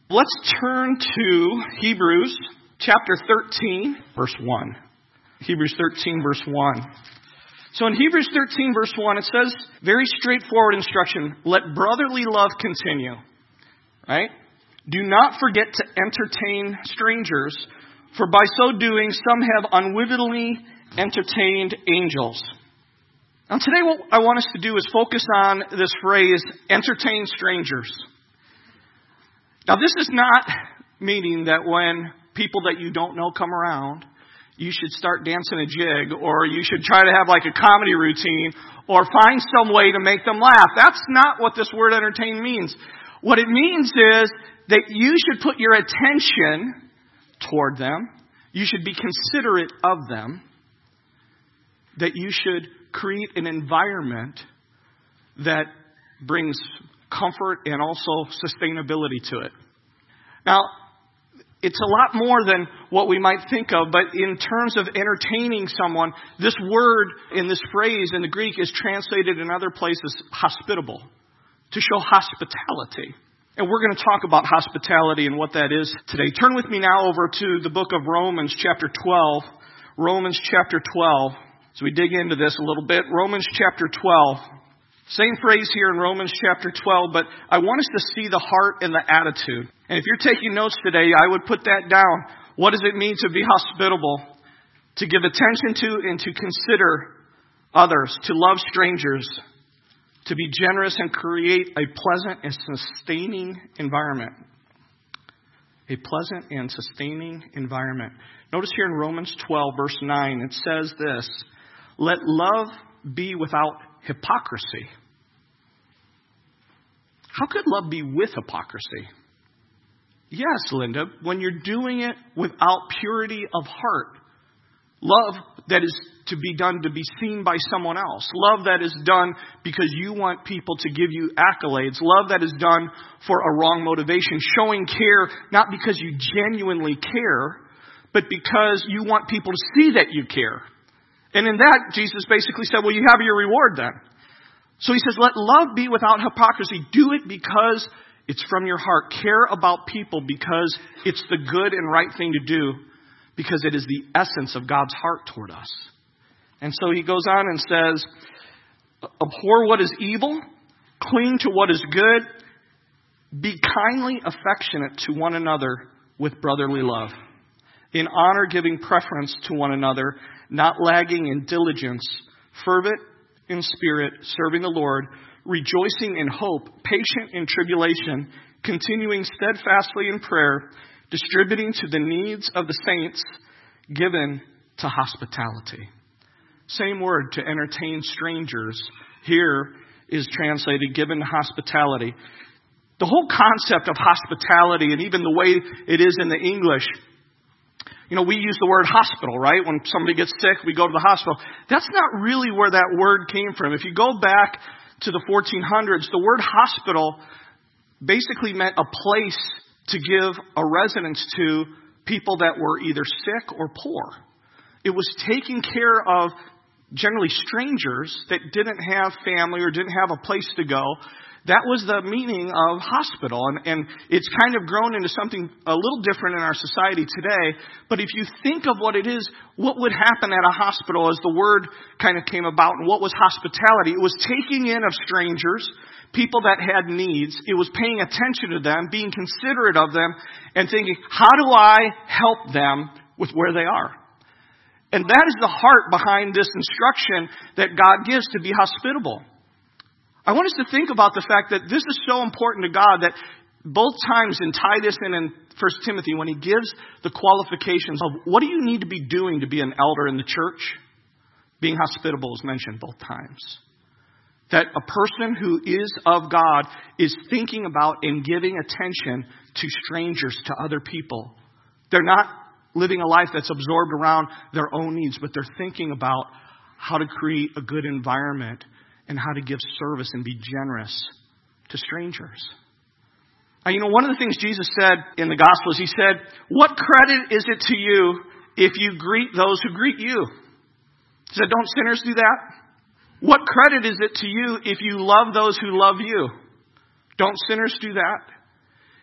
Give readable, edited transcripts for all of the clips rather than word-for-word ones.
Let's turn to Hebrews chapter 13, verse 1. Hebrews 13, verse 1. So in Hebrews 13, verse 1, it says, very straightforward instruction, let brotherly love continue. Right? Do not forget to entertain strangers, for by so doing, some have unwittingly entertained angels. Now today what I want us to do is focus on this phrase, entertain strangers. Now this is not meaning that when people that you don't know come around, you should start dancing a jig, or you should try to have like a comedy routine, or find some way to make them laugh. That's not what this word entertain means. What it means is that you should put your attention toward them. You should be considerate of them. That you should create an environment that brings comfort and also sustainability to it. Now, it's a lot more than what we might think of, but in terms of entertaining someone, this word in this phrase in the Greek is translated in other places hospitable, to show hospitality. And we're going to talk about hospitality and what that is today. Turn with me now over to the book of Romans chapter 12. Romans chapter 12. So we dig into this a little bit. Romans chapter 12. Same phrase here in Romans chapter 12, but I want us to see the heart and the attitude. And if you're taking notes today, I would put that down. What does it mean to be hospitable? To give attention to and to consider others, to love strangers, to be generous and create a pleasant and sustaining environment. A pleasant and sustaining environment. Notice here in Romans 12, verse 9, it says this, let love be without hypocrisy. How could love be with hypocrisy? Yes, Linda, when you're doing it without purity of heart. Love that is to be done to be seen by someone else. Love that is done because you want people to give you accolades. Love that is done for a wrong motivation. Showing care not because you genuinely care, but because you want people to see that you care. And in that, Jesus basically said, well, you have your reward then. So he says, let love be without hypocrisy. Do it because it's from your heart. Care about people because it's the good and right thing to do. Because it is the essence of God's heart toward us. And so he goes on and says, abhor what is evil, cling to what is good, be kindly affectionate to one another with brotherly love. In honor, giving preference to one another, not lagging in diligence, fervent in spirit, serving the Lord, rejoicing in hope, patient in tribulation, continuing steadfastly in prayer, distributing to the needs of the saints, given to hospitality. Same word, to entertain strangers, here is translated given to hospitality. The whole concept of hospitality, and even the way it is in the English, we use the word hospital, right? When somebody gets sick, we go to the hospital. That's not really where that word came from. If you go back to the 1400s, the word hospital basically meant a place to give a residence to people that were either sick or poor. It was taking care of generally strangers that didn't have family or didn't have a place to go. That was the meaning of hospital. And it's kind of grown into something a little different in our society today. But if you think of what it is, what would happen at a hospital as the word kind of came about, and what was hospitality? It was taking in of strangers, people that had needs. It was paying attention to them, being considerate of them, and thinking, how do I help them with where they are? And that is the heart behind this instruction that God gives to be hospitable. I want us to think about the fact that this is so important to God that both times in Titus and in 1 Timothy, when he gives the qualifications of what do you need to be doing to be an elder in the church, being hospitable is mentioned both times. That a person who is of God is thinking about and giving attention to strangers, to other people. They're not living a life that's absorbed around their own needs, but they're thinking about how to create a good environment and how to give service and be generous to strangers. Now, one of the things Jesus said in the Gospels, he said, what credit is it to you if you greet those who greet you? He said, don't sinners do that? What credit is it to you if you love those who love you? Don't sinners do that?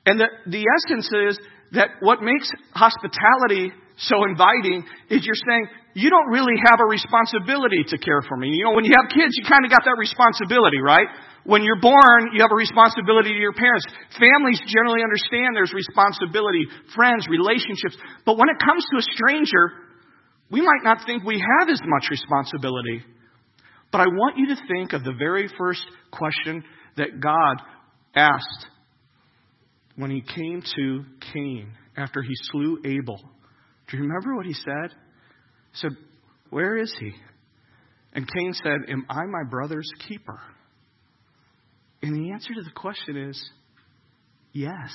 And the essence is that what makes hospitality so inviting is you're saying, you don't really have a responsibility to care for me. When you have kids, you kind of got that responsibility, right? When you're born, you have a responsibility to your parents. Families generally understand there's responsibility, friends, relationships. But when it comes to a stranger, we might not think we have as much responsibility. But I want you to think of the very first question that God asked when he came to Cain after he slew Abel. Do you remember what he said? He said, "Where is he?" And Cain said, "Am I my brother's keeper?" And the answer to the question is, yes.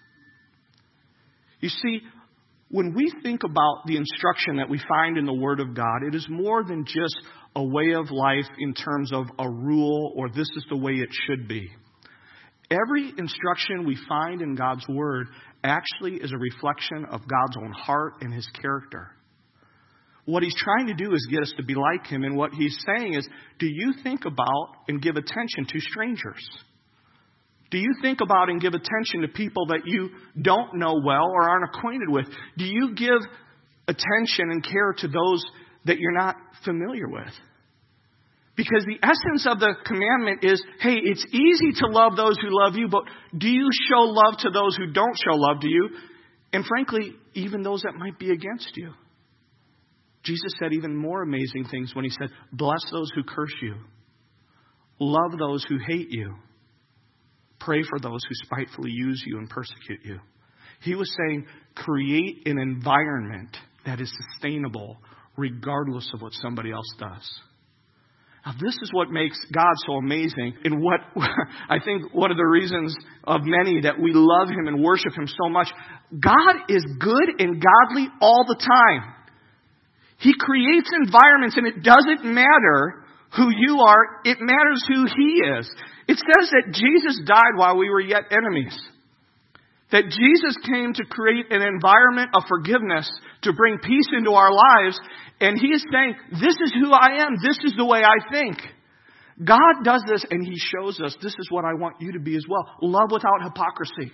You see, when we think about the instruction that we find in the Word of God, it is more than just a way of life in terms of a rule or this is the way it should be. Every instruction we find in God's Word actually is a reflection of God's own heart and His character. What He's trying to do is get us to be like Him. And what He's saying is, do you think about and give attention to strangers? Do you think about and give attention to people that you don't know well or aren't acquainted with? Do you give attention and care to those that you're not familiar with? Because the essence of the commandment is, hey, it's easy to love those who love you, but do you show love to those who don't show love to you? And frankly, even those that might be against you. Jesus said even more amazing things when He said, bless those who curse you. Love those who hate you. Pray for those who spitefully use you and persecute you. He was saying, create an environment that is sustainable regardless of what somebody else does. Now, this is what makes God so amazing, and what I think one of the reasons of many that we love Him and worship Him so much. God is good and godly all the time. He creates environments, and it doesn't matter who you are. It matters who He is. It says that Jesus died while we were yet enemies. That Jesus came to create an environment of forgiveness, to bring peace into our lives. And He is saying, this is who I am. This is the way I think. God does this, and He shows us, this is what I want you to be as well. Love without hypocrisy.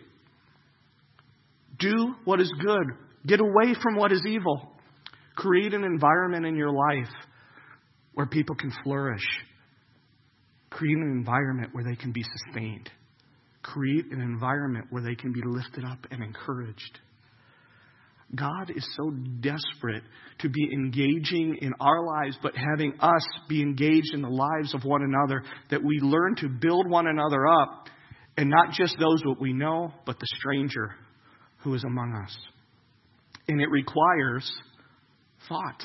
Do what is good. Get away from what is evil. Create an environment in your life where people can flourish. Create an environment where they can be sustained. Create an environment where they can be lifted up and encouraged. God is so desperate to be engaging in our lives, but having us be engaged in the lives of one another, that we learn to build one another up, and not just those that we know, but the stranger who is among us. And it requires thought.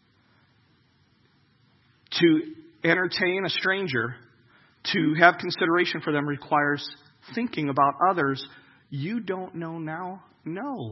To entertain a stranger, to have consideration for them, requires thinking about others you don't know now. No.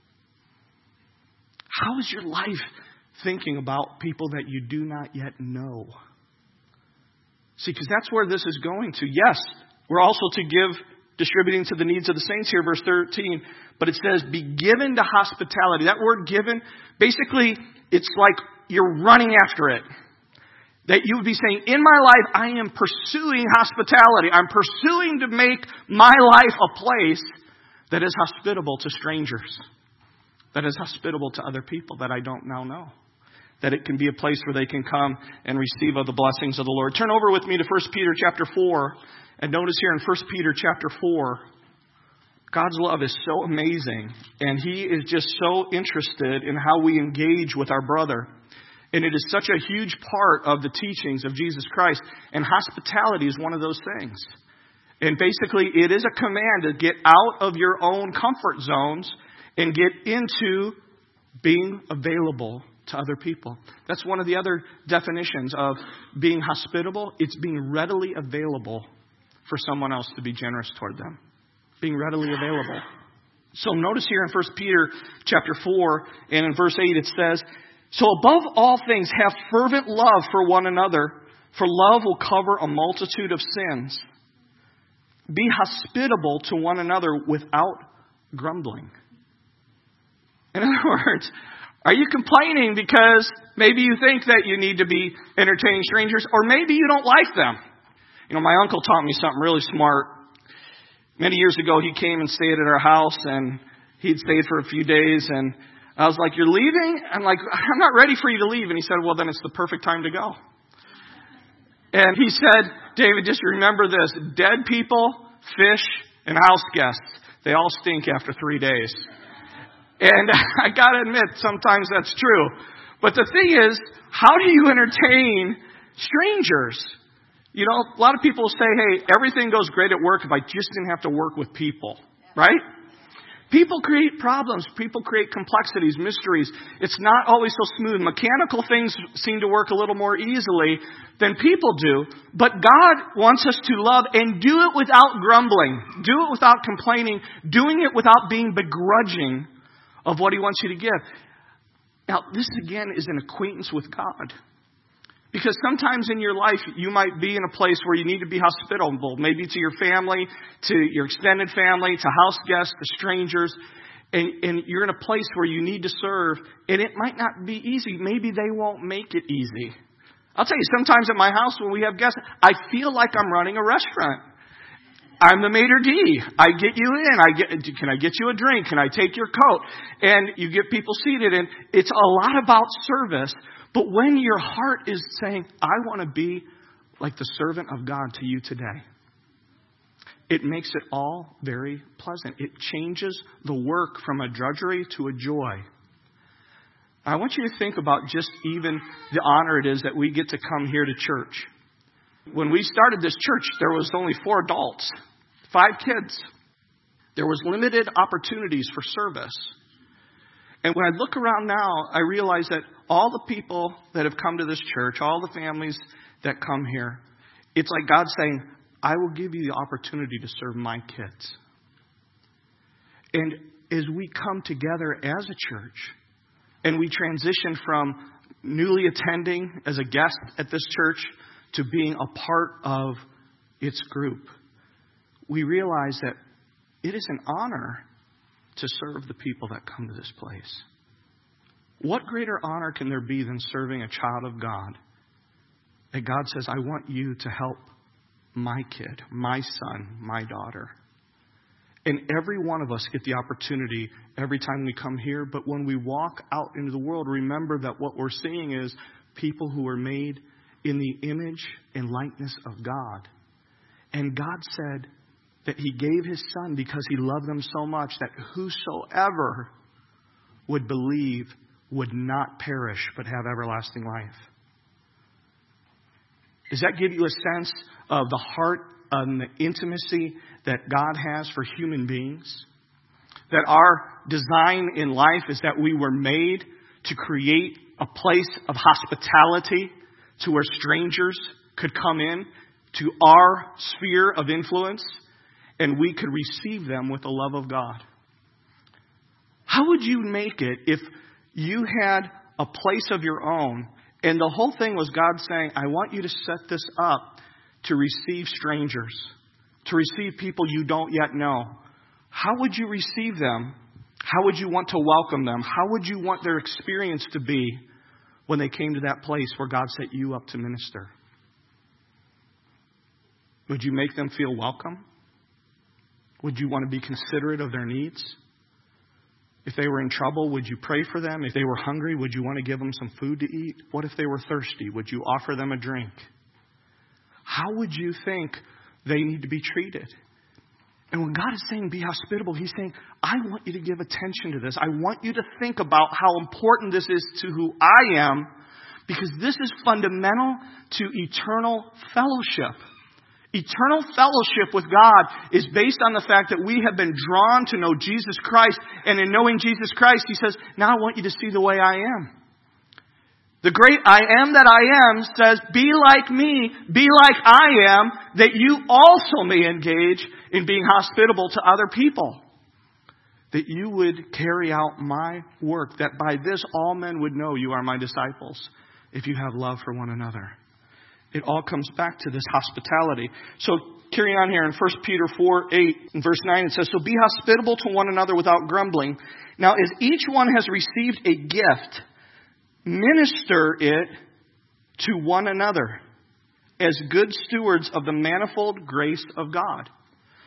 How is your life thinking about people that you do not yet know? See, because that's where this is going to. Yes, we're also to give, distributing to the needs of the saints here, verse 13. But it says, be given to hospitality. That word given, basically, it's like you're running after it. That you would be saying, in my life, I am pursuing hospitality. I'm pursuing to make my life a place that is hospitable to strangers. That is hospitable to other people that I don't now know. That it can be a place where they can come and receive of the blessings of the Lord. Turn over with me to 1 Peter chapter 4. And notice here in 1 Peter chapter 4, God's love is so amazing. And He is just so interested in how we engage with our brother. And it is such a huge part of the teachings of Jesus Christ. And hospitality is one of those things. And basically, it is a command to get out of your own comfort zones and get into being available to other people. That's one of the other definitions of being hospitable. It's being readily available for someone else to be generous toward them. Being readily available. So notice here in 1 Peter chapter 4 and in verse 8 it says, so above all things have fervent love for one another, for love will cover a multitude of sins. Be hospitable to one another without grumbling. In other words, are you complaining because maybe you think that you need to be entertaining strangers, or maybe you don't like them? You know, my uncle taught me something really smart. Many years ago, he came and stayed at our house, and he'd stayed for a few days, and I was like, "You're leaving?" I'm like, "I'm not ready for you to leave." And he said, "Well, then it's the perfect time to go." And he said, "David, just remember this. Dead people, fish, and house guests, they all stink after 3 days." And I got to admit, sometimes that's true. But the thing is, how do you entertain strangers? You know, a lot of people say, "Hey, everything goes great at work if I just didn't have to work with people." Right? People create problems. People create complexities, mysteries. It's not always so smooth. Mechanical things seem to work a little more easily than people do. But God wants us to love and do it without grumbling. Do it without complaining. Doing it without being begrudging of what He wants you to give. Now, this again is an acquaintance with God. Because sometimes in your life, you might be in a place where you need to be hospitable, maybe to your family, to your extended family, to house guests, to strangers. And you're in a place where you need to serve, and it might not be easy. Maybe they won't make it easy. I'll tell you, sometimes at my house when we have guests, I feel like I'm running a restaurant. I'm the maitre d'. I get you in. Can I get you a drink? Can I take your coat? And you get people seated, and it's a lot about service. But when your heart is saying, "I want to be like the servant of God to you today," it makes it all very pleasant. It changes the work from a drudgery to a joy. I want you to think about just even the honor it is that we get to come here to church. When we started this church, there was only 4 adults, 5 kids. There was limited opportunities for service. And when I look around now, I realize that all the people that have come to this church, all the families that come here, it's like God saying, "I will give you the opportunity to serve my kids." And as we come together as a church, and we transition from newly attending as a guest at this church to being a part of its group, we realize that it is an honor to serve the people that come to this place. What greater honor can there be than serving a child of God? That God says, "I want you to help my kid, my son, my daughter." And every one of us get the opportunity every time we come here. But when we walk out into the world, remember that what we're seeing is people who are made in the image and likeness of God. And God said that He gave His Son because He loved them so much that whosoever would believe would not perish but have everlasting life. Does that give you a sense of the heart and the intimacy that God has for human beings? That our design in life is that we were made to create a place of hospitality to where strangers could come in to our sphere of influence, and we could receive them with the love of God. How would you make it if you had a place of your own, and the whole thing was God saying, "I want you to set this up to receive strangers, to receive people you don't yet know"? How would you receive them? How would you want to welcome them? How would you want their experience to be when they came to that place where God set you up to minister? Would you make them feel welcome? Would you want to be considerate of their needs? If they were in trouble, would you pray for them? If they were hungry, would you want to give them some food to eat? What if they were thirsty? Would you offer them a drink? How would you think they need to be treated? And when God is saying be hospitable, He's saying, I want you to give attention to this. I want you to think about how important this is to who I am, because this is fundamental to eternal fellowship. Eternal fellowship with God is based on the fact that we have been drawn to know Jesus Christ. And in knowing Jesus Christ, He says, now I want you to see the way I am. The great I am that I am says, be like me, be like I am, that you also may engage in being hospitable to other people. That you would carry out my work, that by this all men would know you are my disciples, if you have love for one another. It all comes back to this hospitality. So carrying on here in 1 Peter 4:8 and verse 9, it says, so be hospitable to one another without grumbling. Now as each one has received a gift, minister it to one another as good stewards of the manifold grace of God.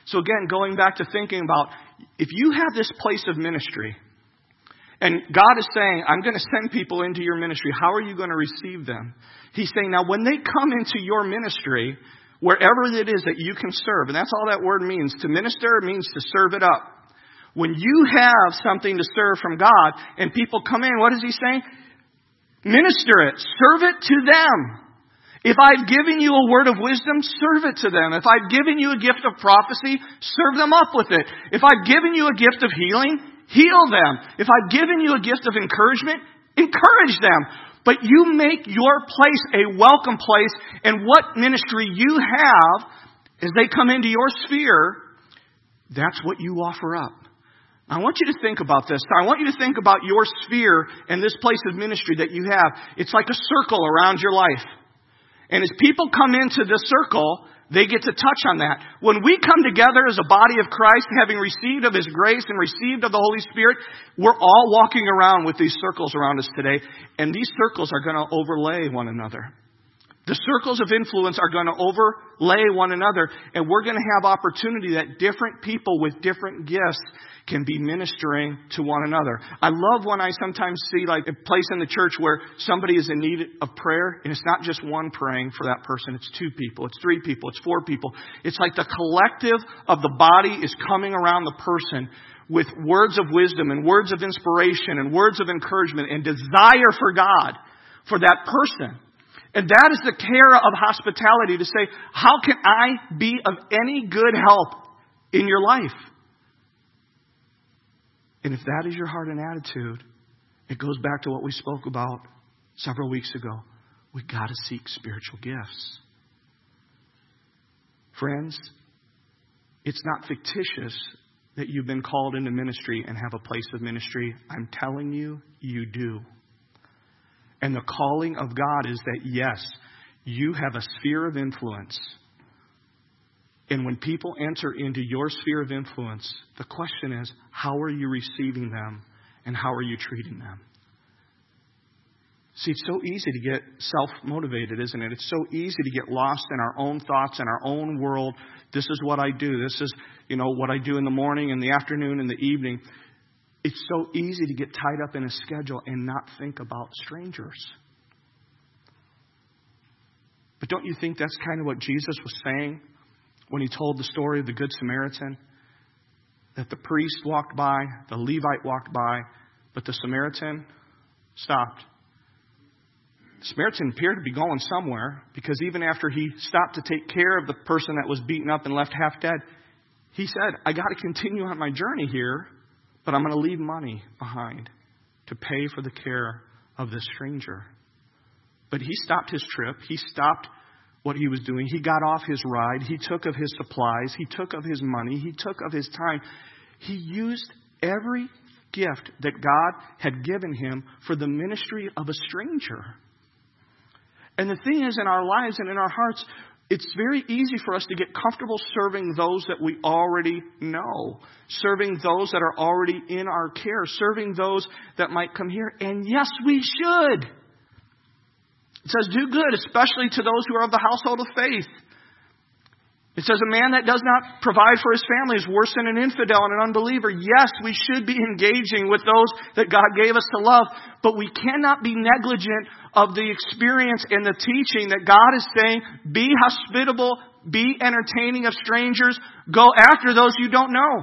So again, going back to thinking about, if you have this place of ministry, and God is saying, I'm going to send people into your ministry, how are you going to receive them? He's saying, now when they come into your ministry, wherever it is that you can serve, and that's all that word means. To minister means to serve it up. When you have something to serve from God, and people come in, what is he saying? Minister it. Serve it to them. If I've given you a word of wisdom, serve it to them. If I've given you a gift of prophecy, serve them up with it. If I've given you a gift of healing, heal them. If I've given you a gift of encouragement, encourage them. But you make your place a welcome place, and what ministry you have as they come into your sphere, that's what you offer up. I want you to think about this. I want you to think about your sphere and this place of ministry that you have. It's like a circle around your life. And as people come into the circle, they get to touch on that. When we come together as a body of Christ, having received of His grace and received of the Holy Spirit, we're all walking around with these circles around us today. And these circles are going to overlay one another. The circles of influence are going to overlay one another. And we're going to have opportunity that different people with different gifts can be ministering to one another. I love when I sometimes see like a place in the church where somebody is in need of prayer, and it's not just one praying for that person. It's 2 people, it's 3 people, it's 4 people. It's like the collective of the body is coming around the person with words of wisdom and words of inspiration and words of encouragement and desire for God for that person. And that is the care of hospitality, to say, how can I be of any good help in your life? And if that is your heart and attitude, it goes back to what we spoke about several weeks ago. We've got to seek spiritual gifts. Friends, it's not fictitious that you've been called into ministry and have a place of ministry. I'm telling you, you do. And the calling of God is that, yes, you have a sphere of influence. And when people enter into your sphere of influence, the question is, how are you receiving them and how are you treating them? See, it's so easy to get self-motivated, isn't it? It's so easy to get lost in our own thoughts and our own world. This is what I do. This is, what I do in the morning, in the afternoon, in the evening. It's so easy to get tied up in a schedule and not think about strangers. But don't you think that's kind of what Jesus was saying when He told the story of the Good Samaritan? That the priest walked by, the Levite walked by, but the Samaritan stopped. The Samaritan appeared to be going somewhere, because even after he stopped to take care of the person that was beaten up and left half dead, he said, I got to continue on my journey here, but I'm going to leave money behind to pay for the care of this stranger. But he stopped his trip. He stopped what he was doing. He got off his ride. He took of his supplies. He took of his money. He took of his time. He used every gift that God had given him for the ministry of a stranger. And the thing is, in our lives and in our hearts, it's very easy for us to get comfortable serving those that we already know, serving those that are already in our care, serving those that might come here. And yes, we should. It says, do good, especially to those who are of the household of faith. It says, a man that does not provide for his family is worse than an infidel and an unbeliever. Yes, we should be engaging with those that God gave us to love, but we cannot be negligent of the experience and the teaching that God is saying, be hospitable, be entertaining of strangers, go after those you don't know.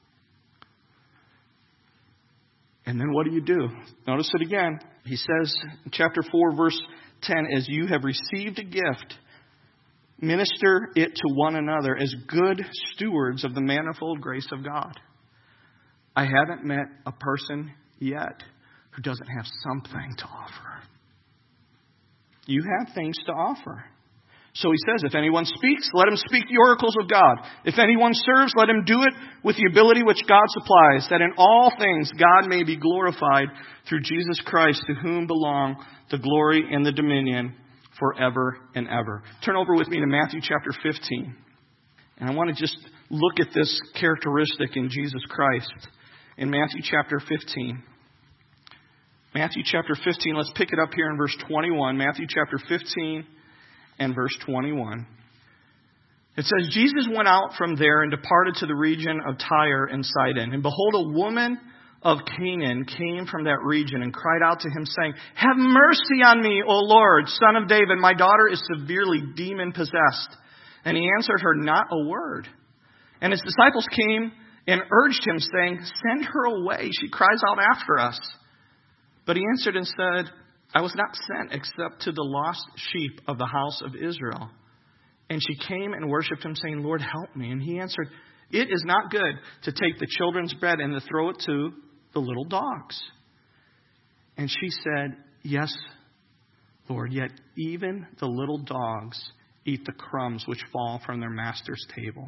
And then what do? Notice it again. He says in chapter 4, verse 10, as you have received a gift, minister it to one another as good stewards of the manifold grace of God. I haven't met a person yet who doesn't have something to offer. You have things to offer. So he says, if anyone speaks, let him speak the oracles of God. If anyone serves, let him do it with the ability which God supplies, that in all things God may be glorified through Jesus Christ, to whom belong the glory and the dominion forever and ever. Turn over with me to Matthew chapter 15. And I want to just look at this characteristic in Jesus Christ in Matthew chapter 15. Matthew chapter 15, let's pick it up here in verse 21. Matthew chapter 15 and verse 21. It says, Jesus went out from there and departed to the region of Tyre and Sidon. And behold, a woman of Canaan came from that region and cried out to him, saying, have mercy on me, O Lord, Son of David. My daughter is severely demon-possessed. And he answered her not a word. And his disciples came and urged him, saying, send her away. She cries out after us. But he answered and said, I was not sent except to the lost sheep of the house of Israel. And she came and worshipped him, saying, Lord, help me. And he answered, it is not good to take the children's bread and to throw it to the little dogs. And she said, yes, Lord, yet even the little dogs eat the crumbs which fall from their master's table.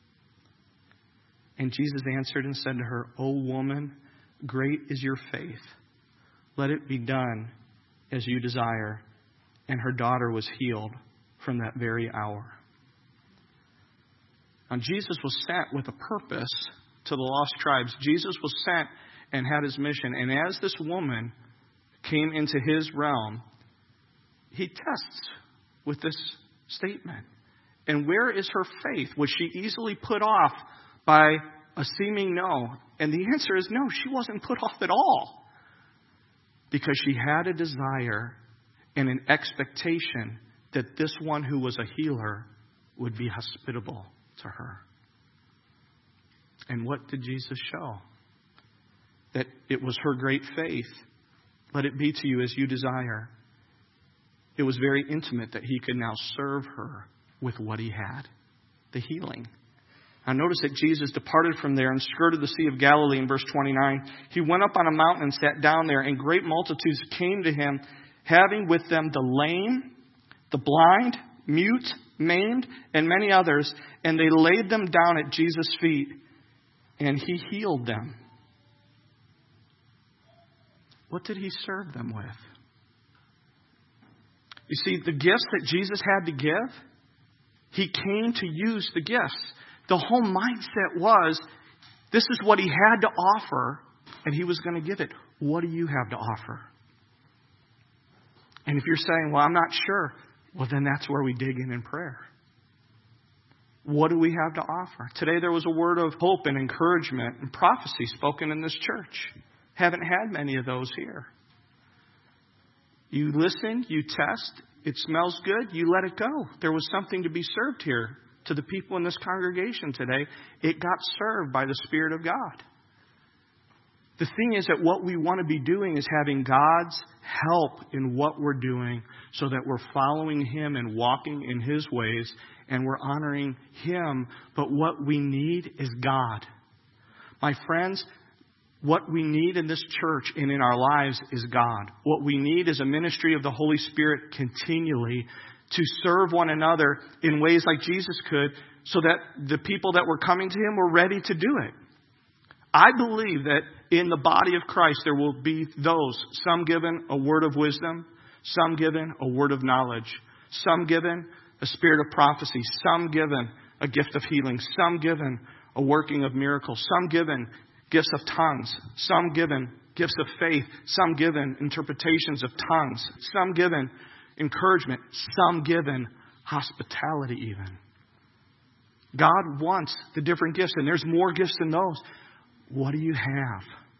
And Jesus answered and said to her, O woman, great is your faith. Let it be done as you desire. And her daughter was healed from that very hour. Now, Jesus was sent with a purpose to the lost tribes. Jesus was sent and had his mission. And as this woman came into his realm, he tests with this statement. And where is her faith? Was she easily put off by a seeming no? And the answer is no, she wasn't put off at all. Because she had a desire and an expectation that this one who was a healer would be hospitable to her. And what did Jesus show? That it was her great faith. Let it be to you as you desire. It was very intimate that he could now serve her with what he had, the healing. Now notice that Jesus departed from there and skirted the Sea of Galilee in verse 29. He went up on a mountain and sat down there, and great multitudes came to him, having with them the lame, the blind, mute, maimed, and many others, and they laid them down at Jesus' feet, and he healed them. What did he serve them with? You see, the gifts that Jesus had to give, he came to use the gifts. The whole mindset was, this is what he had to offer, and he was going to give it. What do you have to offer? And if you're saying, well, I'm not sure, well, then that's where we dig in prayer. What do we have to offer? Today there was a word of hope and encouragement and prophecy spoken in this church. Haven't had many of those here. You listen, you test, it smells good, you let it go. There was something to be served here to the people in this congregation today. It got served by the Spirit of God. The thing is that what we want to be doing is having God's help in what we're doing so that we're following him and walking in his ways and we're honoring him. But what we need is God. My friends, what we need in this church and in our lives is God. What we need is a ministry of the Holy Spirit continually to serve one another in ways like Jesus could, so that the people that were coming to him were ready to do it. I believe that in the body of Christ there will be those, some given a word of wisdom, some given a word of knowledge, some given a spirit of prophecy, some given a gift of healing, some given a working of miracles, some given gifts of tongues, some given gifts of faith, some given interpretations of tongues, some given encouragement, some given hospitality even. God wants the different gifts, and there's more gifts than those. What do you have?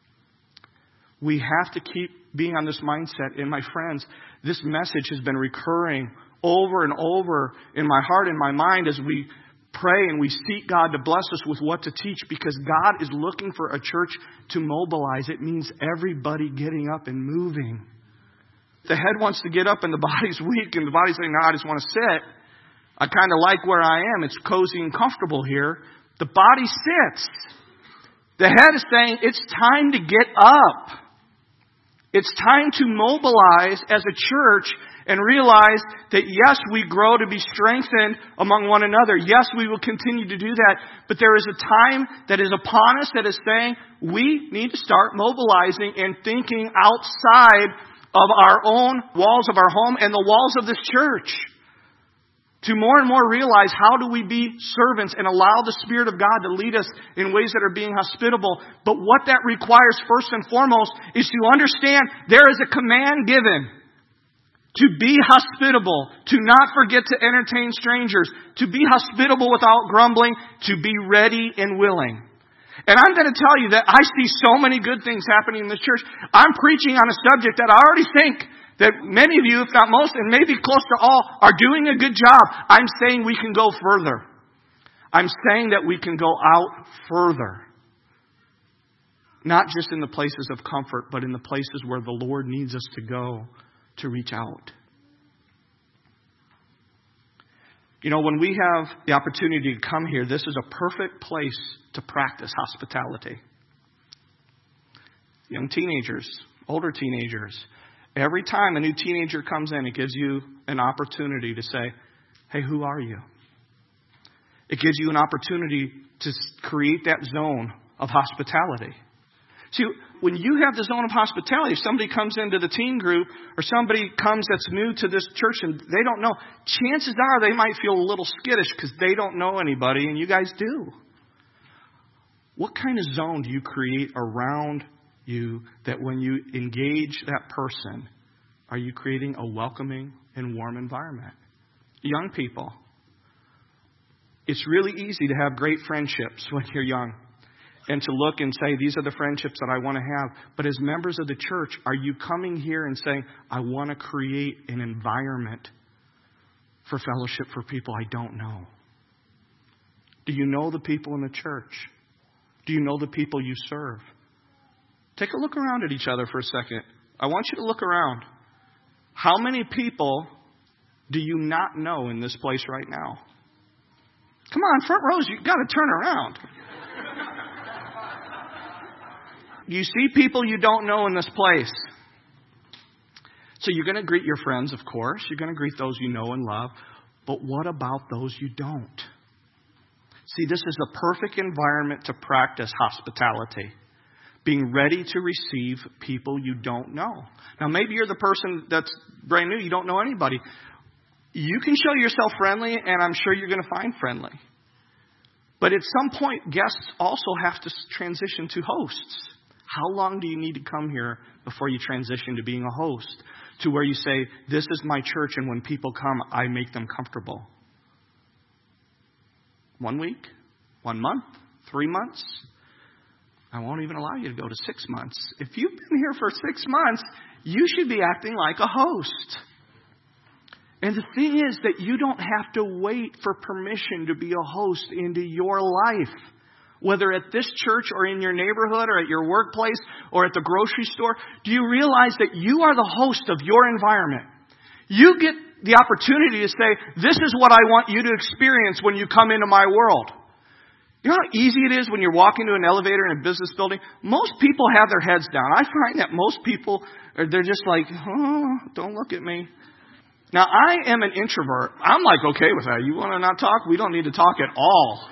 We have to keep being on this mindset. And my friends, this message has been recurring over and over in my heart and my mind as we pray and we seek God to bless us with what to teach, because God is looking for a church to mobilize. It means everybody getting up and moving. The head wants to get up and the body's weak and the body's saying, no, I just want to sit. I kind of like where I am. It's cozy and comfortable here. The body sits. The head is saying, it's time to get up. It's time to mobilize as a church and realize that, yes, we grow to be strengthened among one another. Yes, we will continue to do that. But there is a time that is upon us that is saying we need to start mobilizing and thinking outside of our own walls of our home and the walls of this church. To more and more realize, how do we be servants and allow the Spirit of God to lead us in ways that are being hospitable. But what that requires first and foremost is to understand there is a command given. to be hospitable, to not forget to entertain strangers, to be hospitable without grumbling, to be ready and willing. And I'm going to tell you that I see so many good things happening in this church. I'm preaching on a subject that I already think that many of you, if not most, and maybe close to all, are doing a good job. I'm saying we can go further. I'm saying that we can go out further. Not just in the places of comfort, but in the places where the Lord needs us to go to reach out. You know, when we have the opportunity to come here, this is a perfect place to practice hospitality. Young teenagers, older teenagers, every time a new teenager comes in, it gives you an opportunity to say, hey, who are you? It gives you an opportunity to create that zone of hospitality. See, when you have the zone of hospitality, if somebody comes into the teen group or somebody comes that's new to this church and they don't know, chances are they might feel a little skittish because they don't know anybody and you guys do. What kind of zone do you create around you that when you engage that person, are you creating a welcoming and warm environment? Young people, it's really easy to have great friendships when you're young. And to look and say, these are the friendships that I want to have. But as members of the church, are you coming here and saying, I want to create an environment for fellowship for people I don't know? Do you know the people in the church? Do you know the people you serve? Take a look around at each other for a second. I want you to look around. How many people do you not know in this place right now? Come on, front rows, you've got to turn around. You see people you don't know in this place. So you're going to greet your friends, of course. You're going to greet those you know and love. But what about those you don't? See, this is a perfect environment to practice hospitality. Being ready to receive people you don't know. Now, maybe you're the person that's brand new. You don't know anybody. You can show yourself friendly, and I'm sure you're going to find friendly. But at some point, guests also have to transition to hosts. How long do you need to come here before you transition to being a host? To where you say, this is my church, and when people come, I make them comfortable. 1 week? 1 month? 3 months? I won't even allow you to go to 6 months. If you've been here for 6 months, you should be acting like a host. And the thing is that you don't have to wait for permission to be a host into your life. Whether at this church or in your neighborhood or at your workplace or at the grocery store, do you realize that you are the host of your environment? You get the opportunity to say, this is what I want you to experience when you come into my world. You know how easy it is when you're walking to an elevator in a business building? Most people have their heads down. I find that most people, they're just like, oh, don't look at me. Now, I am an introvert. I'm like okay with that. You want to not talk? We don't need to talk at all.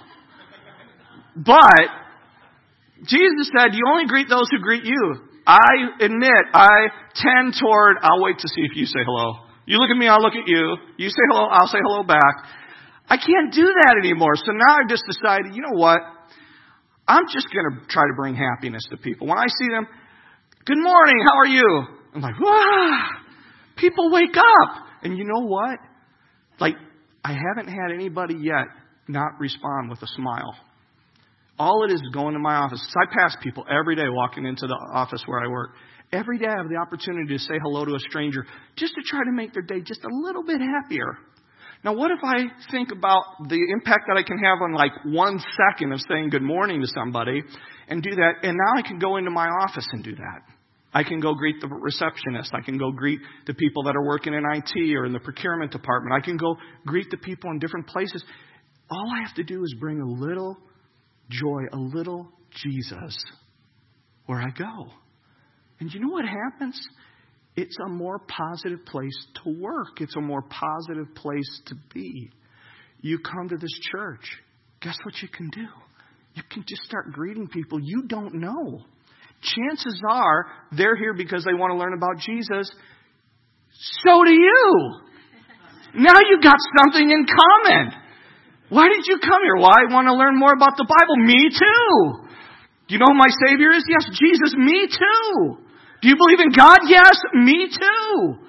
But Jesus said, you only greet those who greet you. I admit, I tend toward, I'll wait to see if you say hello. You look at me, I'll look at you. You say hello, I'll say hello back. I can't do that anymore. So now I've just decided, you know what? I'm just going to try to bring happiness to people. When I see them, good morning, how are you? I'm like, wow, people wake up. And you know what? Like, I haven't had anybody yet not respond with a smile. All it is going to my office. I pass people every day walking into the office where I work. Every day I have the opportunity to say hello to a stranger just to try to make their day just a little bit happier. Now, what if I think about the impact that I can have on like 1 second of saying good morning to somebody and do that, and now I can go into my office and do that. I can go greet the receptionist. I can go greet the people that are working in IT or in the procurement department. I can go greet the people in different places. All I have to do is bring a little joy, a little Jesus where I go. And you know what happens? It's a more positive place to work. It's a more positive place to be. You come to this church. Guess what you can do? You can just start greeting people you don't know. Chances are they're here because they want to learn about Jesus. So do you. Now you've got something in common. Why did you come here? Well, I want to learn more about the Bible. Me too. Do you know who my Savior is? Yes, Jesus. Me too. Do you believe in God? Yes, me too.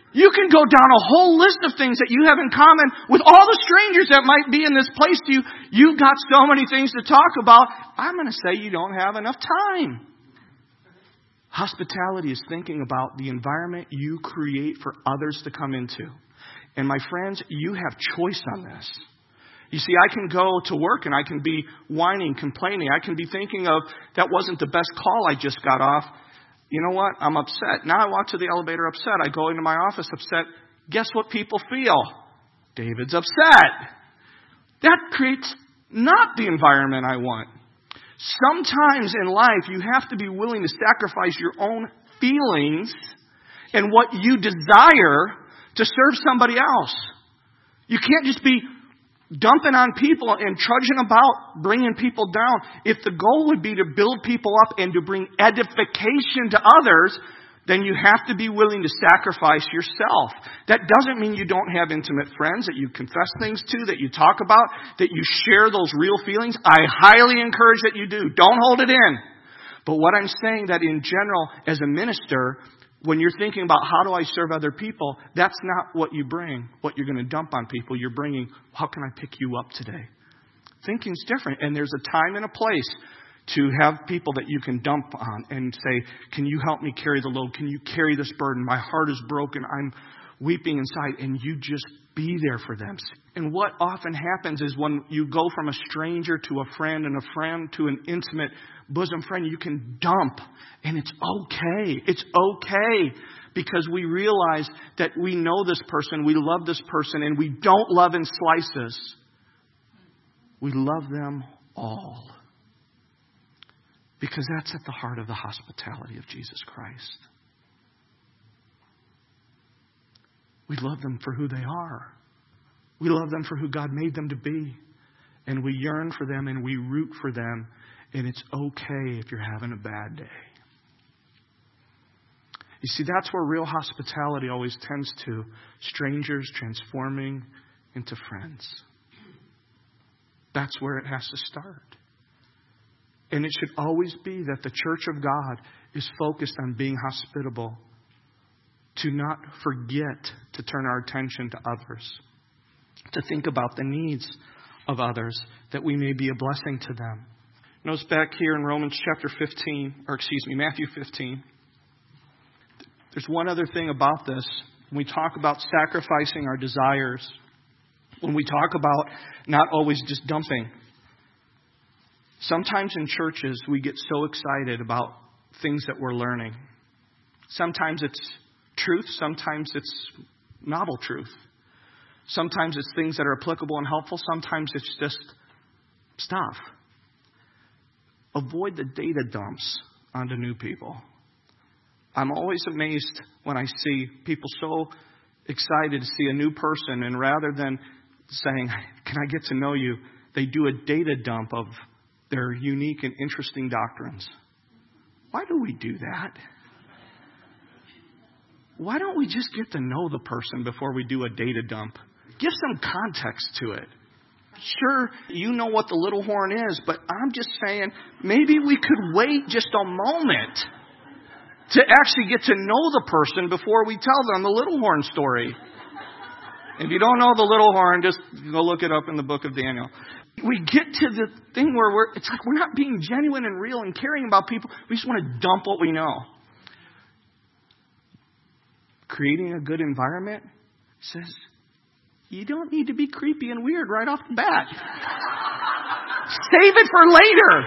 You can go down a whole list of things that you have in common with all the strangers that might be in this place to you. You've got so many things to talk about. I'm going to say you don't have enough time. Hospitality is thinking about the environment you create for others to come into. And my friends, you have choice on this. You see, I can go to work and I can be whining, complaining. I can be thinking of, that wasn't the best call I just got off. You know what? I'm upset. Now I walk to the elevator upset. I go into my office upset. Guess what people feel? David's upset. That creates not the environment I want. Sometimes in life, you have to be willing to sacrifice your own feelings and what you desire to serve somebody else. You can't just be dumping on people and trudging about bringing people down. If the goal would be to build people up and to bring edification to others, then you have to be willing to sacrifice yourself. That doesn't mean you don't have intimate friends that you confess things to, that you talk about, that you share those real feelings. I highly encourage that you do. Don't hold it in. But what I'm saying that in general, as a minister, when you're thinking about how do I serve other people, that's not what you bring, what you're going to dump on people. You're bringing, how can I pick you up today? Thinking's different. And there's a time and a place to have people that you can dump on and say, can you help me carry the load? Can you carry this burden? My heart is broken. I'm weeping inside. And you just be there for them. And what often happens is when you go from a stranger to a friend and a friend to an intimate bosom friend, you can dump. And it's okay. It's okay. Because we realize that we know this person, we love this person, and we don't love in slices. We love them all. Because that's at the heart of the hospitality of Jesus Christ. We love them for who they are. We love them for who God made them to be. And we yearn for them and we root for them. And it's okay if you're having a bad day. You see, that's where real hospitality always tends to. Strangers transforming into friends. That's where it has to start. And it should always be that the church of God is focused on being hospitable. To not forget to turn our attention to others. To think about the needs of others, that we may be a blessing to them. Notice back here in Matthew 15. There's one other thing about this. When we talk about sacrificing our desires, when we talk about not always just dumping, sometimes in churches we get so excited about things that we're learning. Sometimes it's truth, sometimes it's novel truth. Sometimes it's things that are applicable and helpful, sometimes it's just stuff. Avoid the data dumps onto new people. I'm always amazed when I see people so excited to see a new person, and rather than saying, can I get to know you, they do a data dump of their unique and interesting doctrines. Why do we do that? Why don't we just get to know the person before we do a data dump? Give some context to it. Sure, you know what the little horn is, but I'm just saying maybe we could wait just a moment to actually get to know the person before we tell them the little horn story. If you don't know the little horn, just go look it up in the book of Daniel. We get to the thing where it's like we're not being genuine and real and caring about people. We just want to dump what we know. Creating a good environment says you don't need to be creepy and weird right off the bat. Save it for later.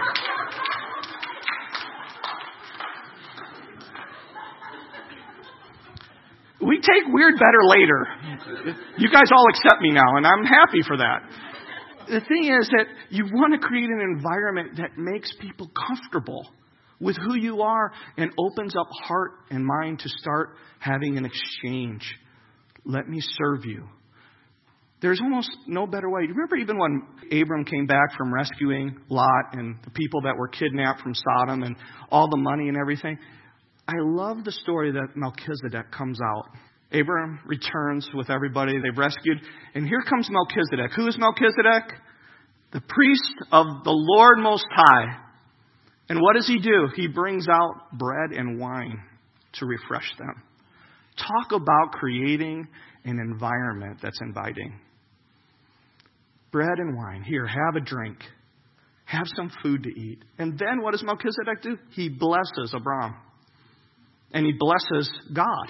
We take weird better later. You guys all accept me now, and I'm happy for that. The thing is that you want to create an environment that makes people comfortable with who you are and opens up heart and mind to start having an exchange. Let me serve you. There's almost no better way. You remember even when Abram came back from rescuing Lot and the people that were kidnapped from Sodom and all the money and everything? I love the story that Melchizedek comes out. Abram returns with everybody they've rescued. And here comes Melchizedek. Who is Melchizedek? The priest of the Lord Most High. And what does he do? He brings out bread and wine to refresh them. Talk about creating an environment that's inviting. Bread and wine. Here, have a drink. Have some food to eat. And then what does Melchizedek do? He blesses Abram. And he blesses God.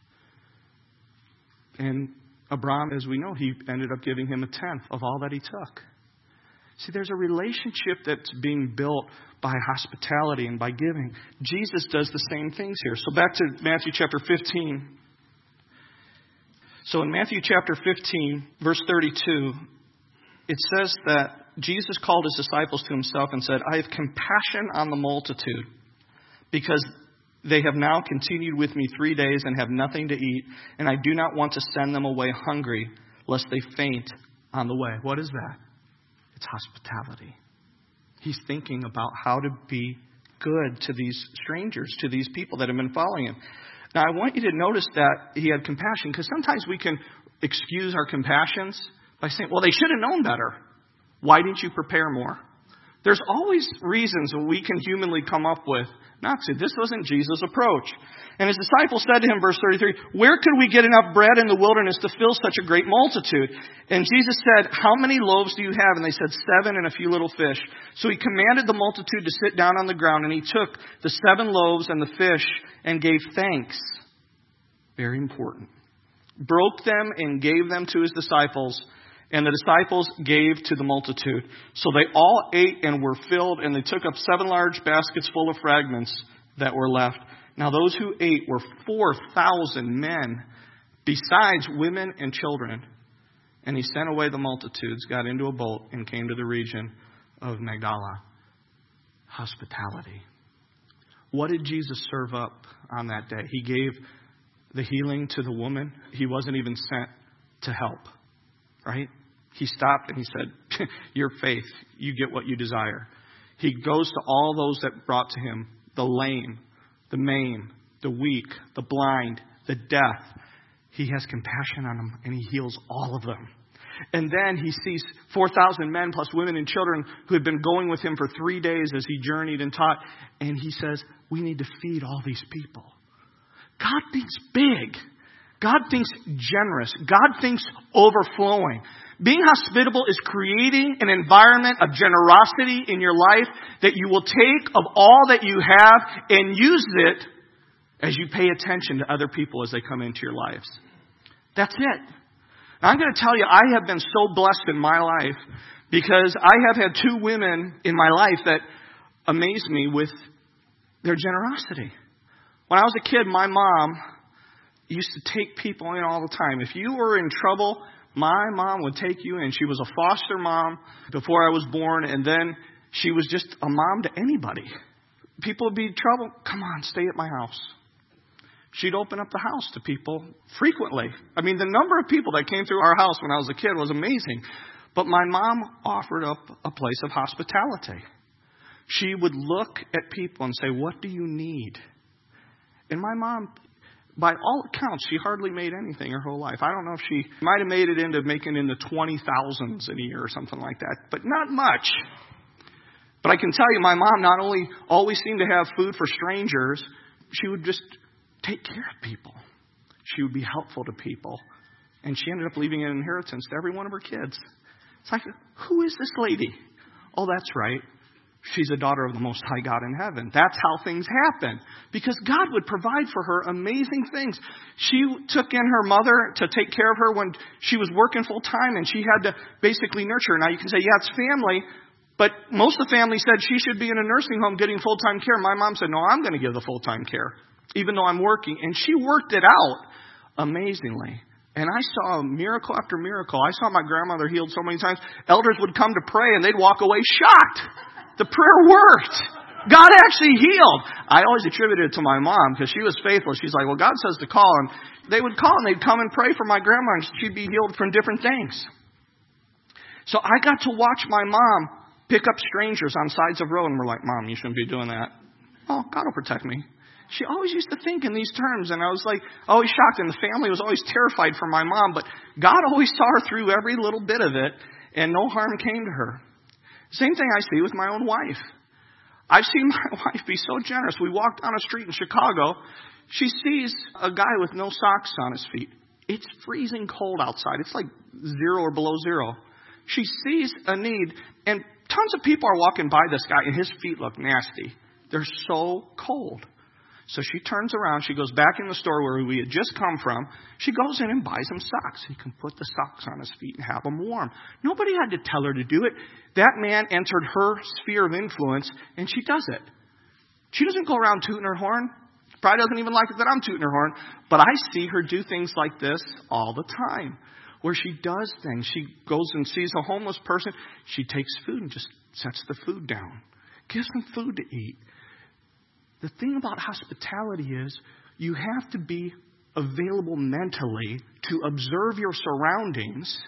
And Abram, as we know, he ended up giving him a tenth of all that he took. See, there's a relationship that's being built by hospitality and by giving. Jesus does the same things here. So back to Matthew chapter 15. So in Matthew chapter 15, verse 32, it says that Jesus called his disciples to himself and said, I have compassion on the multitude because they have now continued with me 3 days and have nothing to eat, and I do not want to send them away hungry, lest they faint on the way. What is that? It's hospitality. He's thinking about how to be good to these strangers, to these people that have been following him. Now, I want you to notice that he had compassion, because sometimes we can excuse our compassions by saying, well, they should have known better. Why didn't you prepare more? There's always reasons we can humanly come up with not to. This wasn't Jesus' approach. And his disciples said to him, verse 33, where could we get enough bread in the wilderness to fill such a great multitude? And Jesus said, how many loaves do you have? And they said, 7 and a few little fish. So he commanded the multitude to sit down on the ground, and he took the 7 loaves and the fish and gave thanks. Very important. Broke them and gave them to his disciples, and the disciples gave to the multitude. So they all ate and were filled, and they took up 7 large baskets full of fragments that were left. Now those who ate were 4,000 men, besides women and children. And he sent away the multitudes, got into a boat, and came to the region of Magdala. Hospitality. What did Jesus serve up on that day? He gave the healing to the woman. He wasn't even sent to help. Right? He stopped and he said, your faith, you get what you desire. He goes to all those that brought to him, the lame, the maimed, the weak, the blind, the deaf. He has compassion on them, and he heals all of them. And then he sees 4,000 men plus women and children who had been going with him for 3 days as he journeyed and taught. And he says, we need to feed all these people. God thinks big. God thinks generous. God thinks overflowing. Being hospitable is creating an environment of generosity in your life that you will take of all that you have and use it as you pay attention to other people as they come into your lives. That's it. Now, I'm going to tell you, I have been so blessed in my life because I have had 2 women in my life that amaze me with their generosity. When I was a kid, my mom used to take people in all the time. If you were in trouble, my mom would take you in. She was a foster mom before I was born, and then she was just a mom to anybody. People would be in trouble. Come on, stay at my house. She'd open up the house to people frequently. I mean, the number of people that came through our house when I was a kid was amazing. But my mom offered up a place of hospitality. She would look at people and say, what do you need? And my mom, by all accounts, she hardly made anything her whole life. I don't know if she might have made it into making in the 20,000s in a year or something like that, but not much. But I can tell you, my mom not only always seemed to have food for strangers, she would just take care of people. She would be helpful to people. And she ended up leaving an inheritance to every one of her kids. It's like, who is this lady? Oh, that's right. She's a daughter of the Most High God in heaven. That's how things happen. Because God would provide for her amazing things. She took in her mother to take care of her when she was working full time, and she had to basically nurture her. Now you can say, yeah, it's family. But most of the family said she should be in a nursing home getting full-time care. My mom said, no, I'm going to give the full-time care, even though I'm working. And she worked it out amazingly. And I saw miracle after miracle. I saw my grandmother healed so many times. Elders would come to pray, and they'd walk away shocked. The prayer worked. God actually healed. I always attributed it to my mom because she was faithful. She's like, well, God says to call. And they would call, and they'd come and pray for my grandma, and she'd be healed from different things. So I got to watch my mom pick up strangers on sides of road, and we're like, Mom, you shouldn't be doing that. Oh, God will protect me. She always used to think in these terms, and I was like, always shocked, and the family was always terrified for my mom, but God always saw her through every little bit of it, and no harm came to her. Same thing I see with my own wife. I've seen my wife be so generous. We walked down a street in Chicago. She sees a guy with no socks on his feet. It's freezing cold outside. It's like 0 or below 0. She sees a need, and tons of people are walking by this guy, and his feet look nasty. They're so cold. So she turns around. She goes back in the store where we had just come from. She goes in and buys him socks. He can put the socks on his feet and have them warm. Nobody had to tell her to do it. That man entered her sphere of influence, and she does it. She doesn't go around tooting her horn. Probably doesn't even like it that I'm tooting her horn. But I see her do things like this all the time, where she does things. She goes and sees a homeless person. She takes food and just sets the food down. Gives them food to eat. The thing about hospitality is you have to be available mentally to observe your surroundings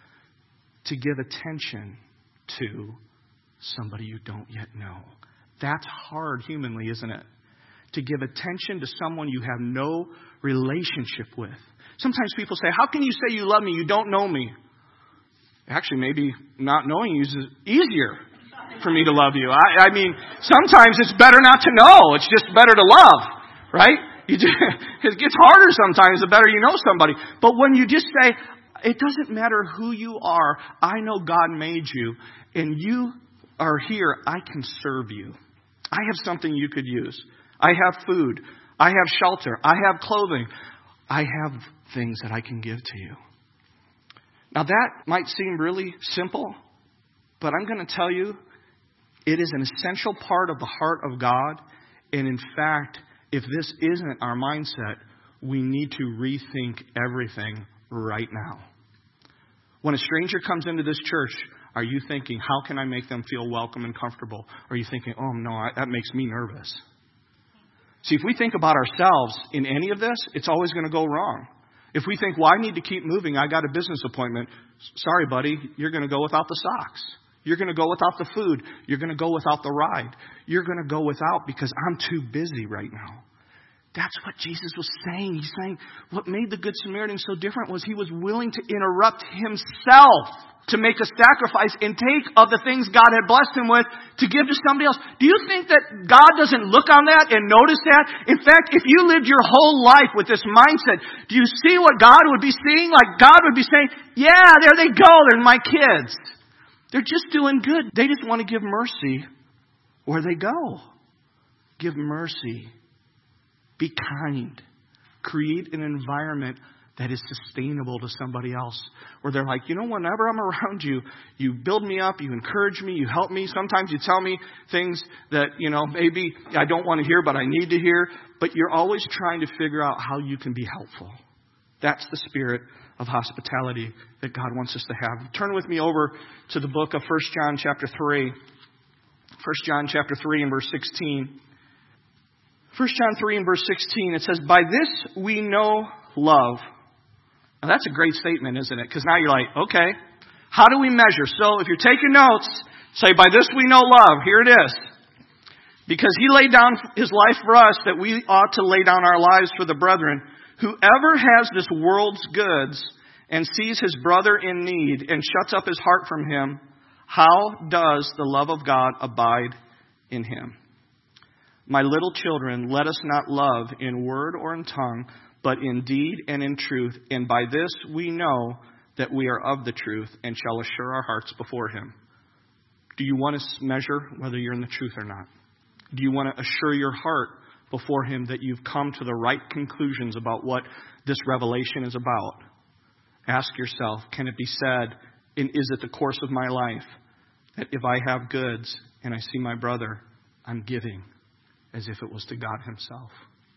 to give attention to somebody you don't yet know. That's hard humanly, isn't it? To give attention to someone you have no relationship with. Sometimes people say, how can you say you love me? You don't know me. Actually, maybe not knowing you is easier for me to love you. I mean, sometimes it's better not to know. It's just better to love, right? It gets harder sometimes the better you know somebody. But when you just say, it doesn't matter who you are, I know God made you, and you are here, I can serve you. I have something you could use. I have food. I have shelter. I have clothing. I have things that I can give to you. Now that might seem really simple, but I'm going to tell you, it is an essential part of the heart of God. And in fact, if this isn't our mindset, we need to rethink everything right now. When a stranger comes into this church, are you thinking, how can I make them feel welcome and comfortable? Or are you thinking, oh no, that makes me nervous? See, if we think about ourselves in any of this, it's always going to go wrong. If we think, well, I need to keep moving, I got a business appointment. Sorry, buddy, you're going to go without the socks. You're going to go without the food. You're going to go without the ride. You're going to go without because I'm too busy right now. That's what Jesus was saying. He's saying what made the Good Samaritan so different was he was willing to interrupt himself to make a sacrifice and take of the things God had blessed him with to give to somebody else. Do you think that God doesn't look on that and notice that? In fact, if you lived your whole life with this mindset, do you see what God would be seeing? Like God would be saying, yeah, there they go. They're my kids. They're just doing good. They just want to give mercy where they go. Give mercy. Be kind. Create an environment that is sustainable to somebody else. Where they're like, whenever I'm around you, you build me up, you encourage me, you help me. Sometimes you tell me things that, maybe I don't want to hear, but I need to hear. But you're always trying to figure out how you can be helpful. That's the spirit of hospitality that God wants us to have. Turn with me over to the book of 1 John chapter 3. 1 John chapter 3 and verse 16. 1 John 3 and verse 16, it says, by this we know love. Now that's a great statement, isn't it? Because now you're like, okay, how do we measure? So if you're taking notes, say, by this we know love. Here it is. Because he laid down his life for us, that we ought to lay down our lives for the brethren. Whoever has this world's goods and sees his brother in need and shuts up his heart from him, how does the love of God abide in him? My little children, let us not love in word or in tongue, but in deed and in truth. And by this we know that we are of the truth and shall assure our hearts before him. Do you want to measure whether you're in the truth or not? Do you want to assure your heart before him that you've come to the right conclusions about what this revelation is about? Ask yourself, can it be said, and is it the course of my life, that if I have goods and I see my brother, I'm giving as if it was to God himself?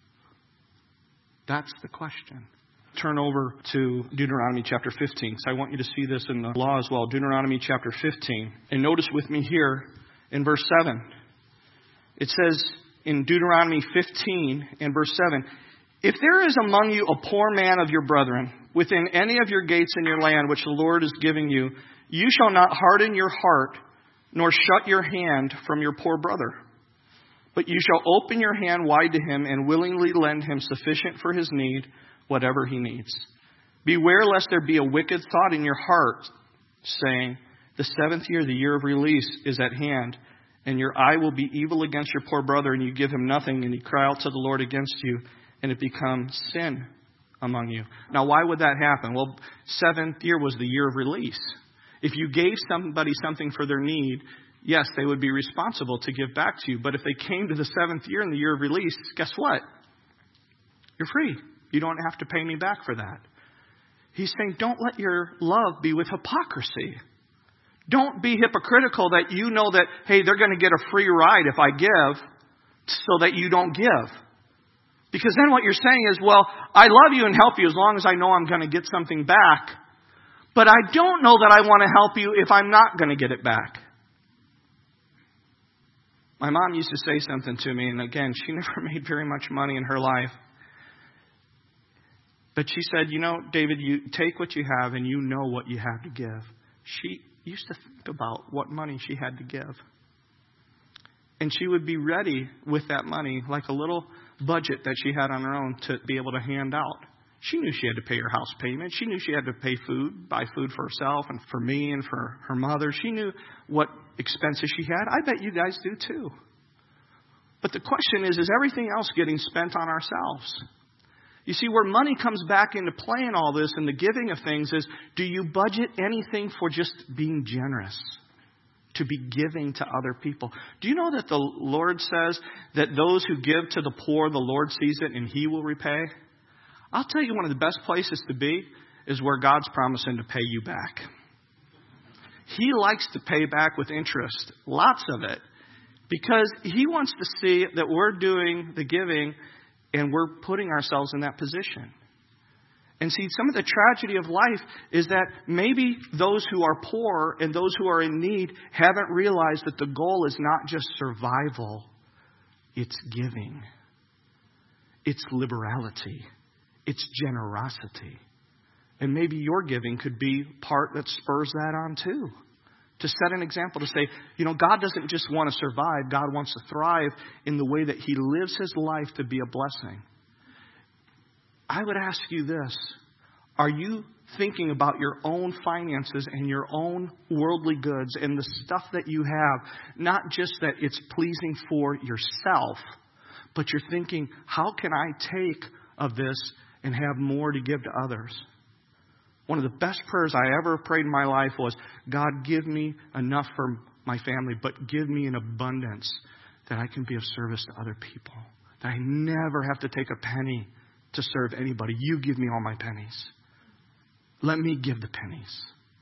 That's the question. Turn over to Deuteronomy chapter 15. So I want you to see this in the law as well. Deuteronomy chapter 15. And notice with me here in verse 7. It says in Deuteronomy 15 and verse 7, if there is among you a poor man of your brethren within any of your gates in your land which the Lord is giving you, you shall not harden your heart nor shut your hand from your poor brother. But you shall open your hand wide to him and willingly lend him sufficient for his need, whatever he needs. Beware lest there be a wicked thought in your heart, saying, the 7th year, the year of release, is at hand, and your eye will be evil against your poor brother, and you give him nothing, and he cry out to the Lord against you, and it becomes sin among you. Now, why would that happen? Well, 7th year was the year of release. If you gave somebody something for their need, yes, they would be responsible to give back to you. But if they came to the 7th year in the year of release, guess what? You're free. You don't have to pay me back for that. He's saying, don't let your love be with hypocrisy. Don't be hypocritical that you know that, hey, they're going to get a free ride if I give, so that you don't give. Because then what you're saying is, well, I love you and help you as long as I know I'm going to get something back. But I don't know that I want to help you if I'm not going to get it back. My mom used to say something to me, and again, she never made very much money in her life. But she said, you know, David, you take what you have and you know what you have to give. She used to think about what money she had to give. And she would be ready with that money, like a little budget that she had on her own to be able to hand out. She knew she had to pay her house payment. She knew she had to pay food, buy food for herself and for me and for her mother. She knew what expenses she had. I bet you guys do too. But the question is everything else getting spent on ourselves? You see, where money comes back into play in all this and the giving of things is, do you budget anything for just being generous? To be giving to other people. Do you know that the Lord says that those who give to the poor, the Lord sees it and He will repay? I'll tell you, one of the best places to be is where God's promising to pay you back. He likes to pay back with interest, lots of it, because He wants to see that we're doing the giving and we're putting ourselves in that position. And see, some of the tragedy of life is that maybe those who are poor and those who are in need haven't realized that the goal is not just survival, it's giving. It's liberality. It's generosity. And maybe your giving could be part that spurs that on too. To set an example, to say, you know, God doesn't just want to survive. God wants to thrive in the way that He lives His life to be a blessing. I would ask you this. Are you thinking about your own finances and your own worldly goods and the stuff that you have? Not just that it's pleasing for yourself, but you're thinking, how can I take of this and have more to give to others? One of the best prayers I ever prayed in my life was, God, give me enough for my family, but give me an abundance that I can be of service to other people. That I never have to take a penny to serve anybody. You give me all my pennies. Let me give the pennies.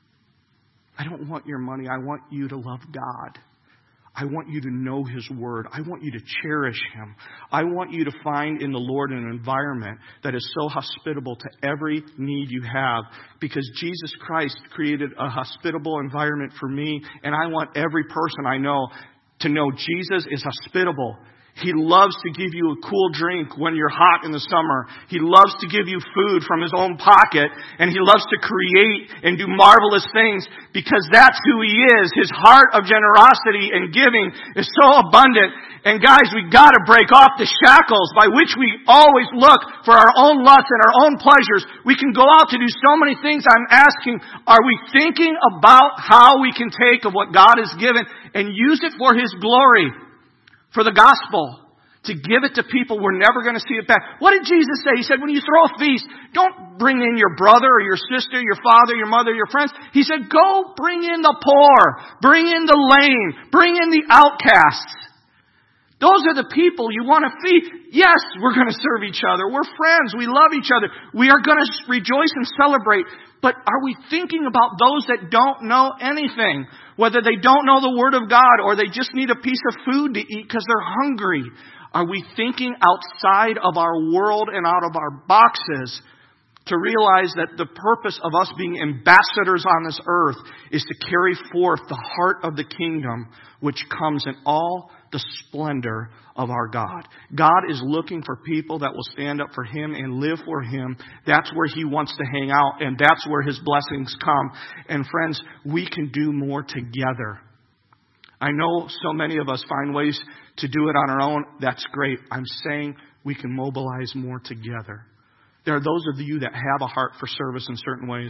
I don't want your money. I want you to love God. I want you to know His Word. I want you to cherish Him. I want you to find in the Lord an environment that is so hospitable to every need you have, because Jesus Christ created a hospitable environment for me, and I want every person I know to know Jesus is hospitable. He loves to give you a cool drink when you're hot in the summer. He loves to give you food from His own pocket. And He loves to create and do marvelous things because that's who He is. His heart of generosity and giving is so abundant. And guys, we got to break off the shackles by which we always look for our own lusts and our own pleasures. We can go out to do so many things. I'm asking, are we thinking about how we can take of what God has given and use it for His glory? For the gospel, to give it to people, we're never going to see it back. What did Jesus say? He said, when you throw a feast, don't bring in your brother or your sister, your father, your mother, your friends. He said, go bring in the poor, bring in the lame, bring in the outcasts. Those are the people you want to feed. Yes, we're going to serve each other. We're friends. We love each other. We are going to rejoice and celebrate. But are we thinking about those that don't know anything? Whether they don't know the Word of God or they just need a piece of food to eat because they're hungry. Are we thinking outside of our world and out of our boxes to realize that the purpose of us being ambassadors on this earth is to carry forth the heart of the kingdom, which comes in all the splendor of our God. God is looking for people that will stand up for Him and live for Him. That's where He wants to hang out, and that's where His blessings come. And friends, we can do more together. I know so many of us find ways to do it on our own. That's great. I'm saying we can mobilize more together. There are those of you that have a heart for service in certain ways.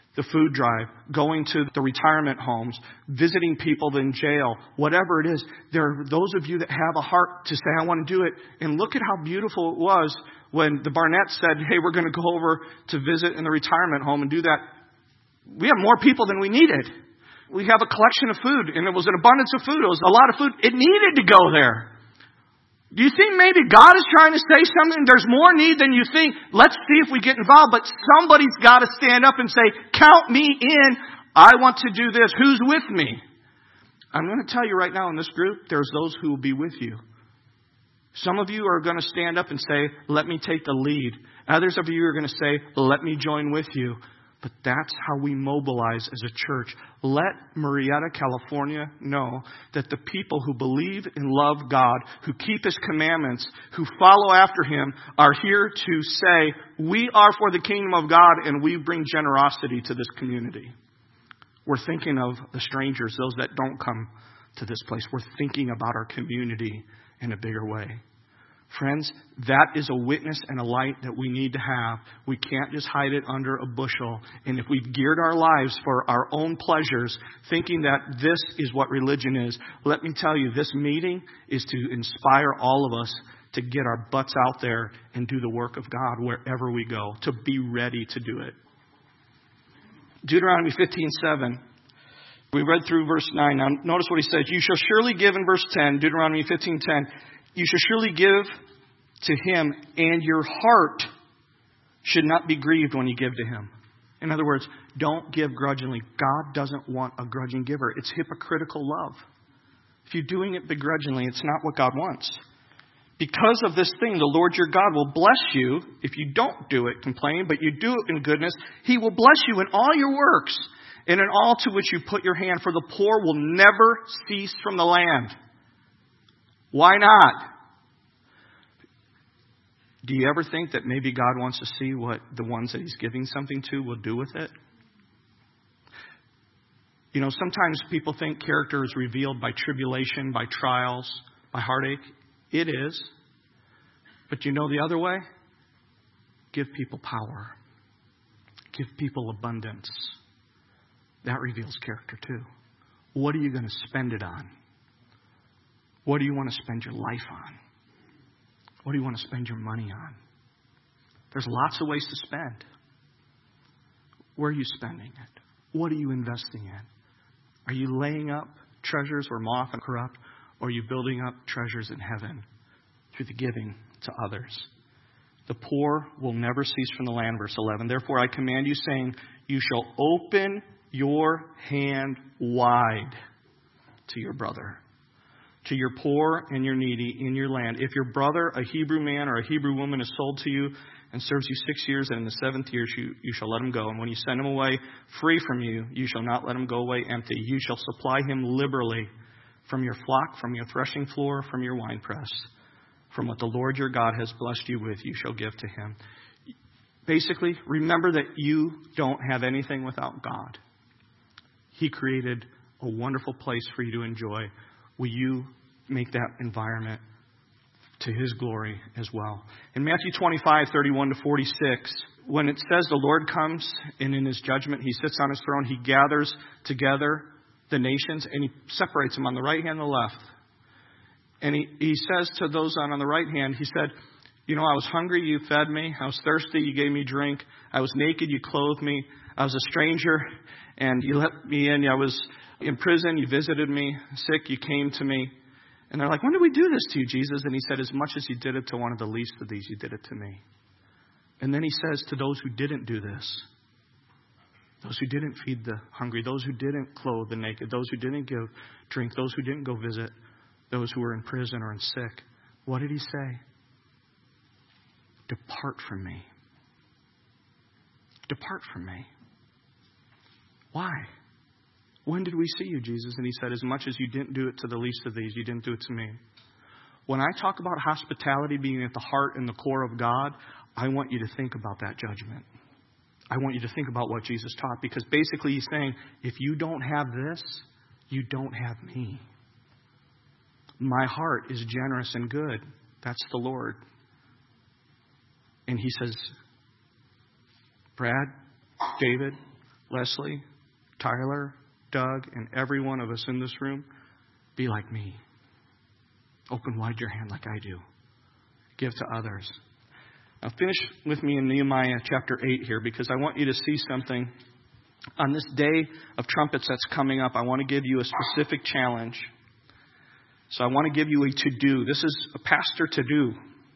the food drive, going to the retirement homes, visiting people in jail, whatever it is. There are those of you that have a heart to say, I want to do it. And look at how beautiful it was when the Barnetts said, hey, we're going to go over to visit in the retirement home and do that. We have more people than we needed. We have a collection of food, and it was an abundance of food. It was a lot of food. It needed to go there. Do you think maybe God is trying to say something? There's more need than you think. Let's see if we get involved. But somebody's got to stand up and say, count me in. I want to do this. Who's with me? I'm going to tell you right now in this group, there's those who will be with you. Some of you are going to stand up and say, let me take the lead. Others of you are going to say, let me join with you. But that's how we mobilize as a church. Let Marietta, California know that the people who believe and love God, who keep His commandments, who follow after Him, are here to say, we are for the kingdom of God and we bring generosity to this community. We're thinking of the strangers, those that don't come to this place. We're thinking about our community in a bigger way. Friends, that is a witness and a light that we need to have. We can't just hide it under a bushel. And if we've geared our lives for our own pleasures, thinking that this is what religion is, let me tell you, this meeting is to inspire all of us to get our butts out there and do the work of God wherever we go, to be ready to do it. Deuteronomy 15:7. We read through verse 9. Now, notice what he says. You shall surely give in verse 10, Deuteronomy 15:10. You shall surely give to Him, and your heart should not be grieved when you give to Him. In other words, don't give grudgingly. God doesn't want a grudging giver. It's hypocritical love. If you're doing it begrudgingly, it's not what God wants. Because of this thing, the Lord your God will bless you. If you don't do it complaining, but you do it in goodness, He will bless you in all your works and in all to which you put your hand. For the poor will never cease from the land. Why not? Do you ever think that maybe God wants to see what the ones that He's giving something to will do with it? You know, sometimes people think character is revealed by tribulation, by trials, by heartache. It is. But you know the other way? Give people power. Give people abundance. That reveals character too. What are you going to spend it on? What do you want to spend your life on? What do you want to spend your money on? There's lots of ways to spend. Where are you spending it? What are you investing in? Are you laying up treasures where moth and corrupt, or are you building up treasures in heaven through the giving to others? The poor will never cease from the land, verse 11. Therefore I command you, saying, you shall open your hand wide to your brother, to your poor and your needy in your land. If your brother, a Hebrew man or a Hebrew woman, is sold to you and serves you 6 years, and in the 7th year you shall let him go. And when you send him away free from you, you shall not let him go away empty. You shall supply him liberally from your flock, from your threshing floor, from your winepress. From what the Lord your God has blessed you with, you shall give to him. Basically, remember that you don't have anything without God. He created a wonderful place for you to enjoy. Will you make that environment to His glory as well? In Matthew 25:31-46, when it says the Lord comes and in His judgment He sits on His throne, He gathers together the nations and He separates them on the right hand and the left. And he says to those on the right hand, He said, you know, I was hungry, you fed me. I was thirsty, you gave me drink. I was naked, you clothed me. I was a stranger, and you let me in. I was in prison, you visited me. Sick, you came to me. And they're like, when did we do this to you, Jesus? And He said, as much as you did it to one of the least of these, you did it to me. And then He says to those who didn't do this, those who didn't feed the hungry, those who didn't clothe the naked, those who didn't give drink, those who didn't go visit those who were in prison or in sick, what did He say? Depart from me. Depart from me. Why? When did we see you, Jesus? And He said, as much as you didn't do it to the least of these, you didn't do it to me. When I talk about hospitality being at the heart and the core of God, I want you to think about that judgment. I want you to think about what Jesus taught, because basically He's saying, if you don't have this, you don't have me. My heart is generous and good. That's the Lord. And He says, Brad, David, Leslie, Tyler, Doug, and every one of us in this room, be like me. Open wide your hand like I do. Give to others. Now finish with me in Nehemiah chapter 8 here, because I want you to see something. On this day of trumpets that's coming up, I want to give you a specific challenge. So I want to give you a to-do. This is a pastor to-do.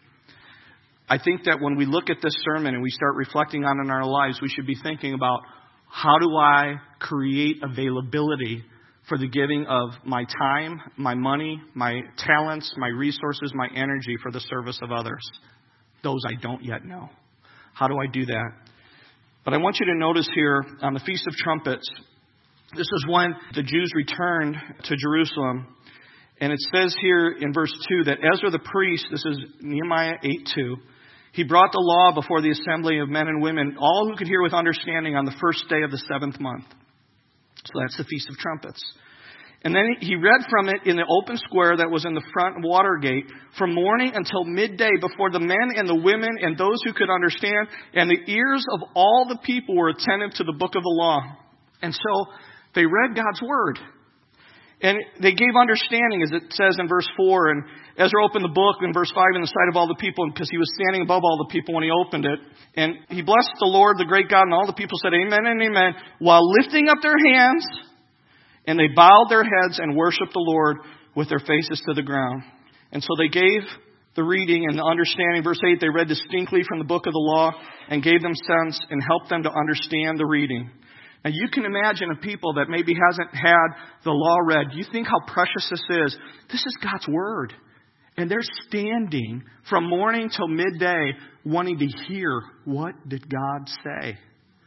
I think that when we look at this sermon and we start reflecting on it in our lives, we should be thinking about, how do I create availability for the giving of my time, my money, my talents, my resources, my energy for the service of others? Those I don't yet know. How do I do that? But I want you to notice here on the Feast of Trumpets, this is when the Jews returned to Jerusalem. And it says here in verse 2 that Ezra the priest, this is Nehemiah 8:2, he brought the law before the assembly of men and women, all who could hear with understanding, on the first day of the 7th month. So that's the Feast of Trumpets. And then he read from it in the open square that was in the front water gate from morning until midday before the men and the women and those who could understand. And the ears of all the people were attentive to the book of the law. And so they read God's word. And they gave understanding, as it says in verse 4. And Ezra opened the book in verse 5 in the sight of all the people, because he was standing above all the people when he opened it. And he blessed the Lord, the great God, and all the people said amen and amen, while lifting up their hands. And they bowed their heads and worshiped the Lord with their faces to the ground. And so they gave the reading and the understanding. Verse 8, they read distinctly from the book of the law and gave them sense and helped them to understand the reading. Now you can imagine a people that maybe hasn't had the law read. You think how precious this is. This is God's word. And they're standing from morning till midday wanting to hear, what did God say?